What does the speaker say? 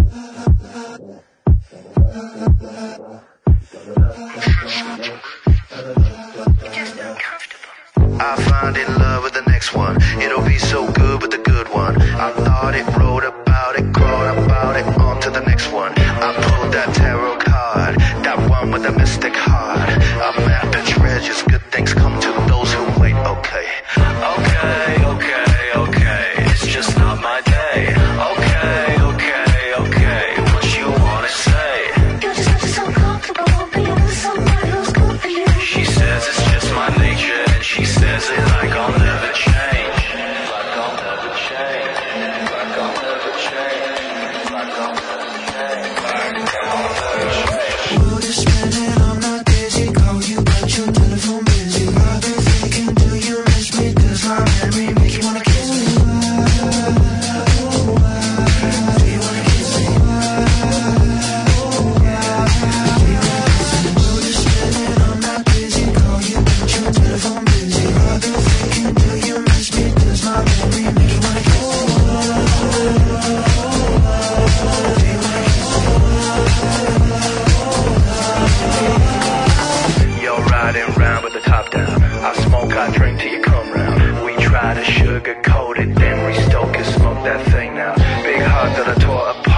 I find in love with the next one. It'll be so good with the good one. I thought it, wrote about it, crawled about it, on to the next one. I pulled that tarot card, that one with the mystic heart. A map and treasures, good things come to those who wait. Okay, okay, okay, okay, it's just not my day. Okay, okay, okay, what you wanna say? You just got so comfortable, but you were so bad, it was good for you. She says it's just my nature, and she says it like I'll never change. Like I'll never change. Like I'll never change. Like I'll never change. Like I'll never change. World is spinning, I'm not dizzy. Call you, but your telephone busy. I've been thinking, do you miss me? Does my memory make you wanna kiss me? Do you wanna kiss me? Do you wanna kiss me? World is spinning, I'm not busy. Call you, but your telephone busy. I've been thinking, do you miss me? Does my memory make you wanna kiss me? Do you wanna kiss me? You're riding round with the top down. I smoke, I drink till you come round. We try to sugarcoat it, then restoke it, smoke that thing now. Big heart that I tore apart.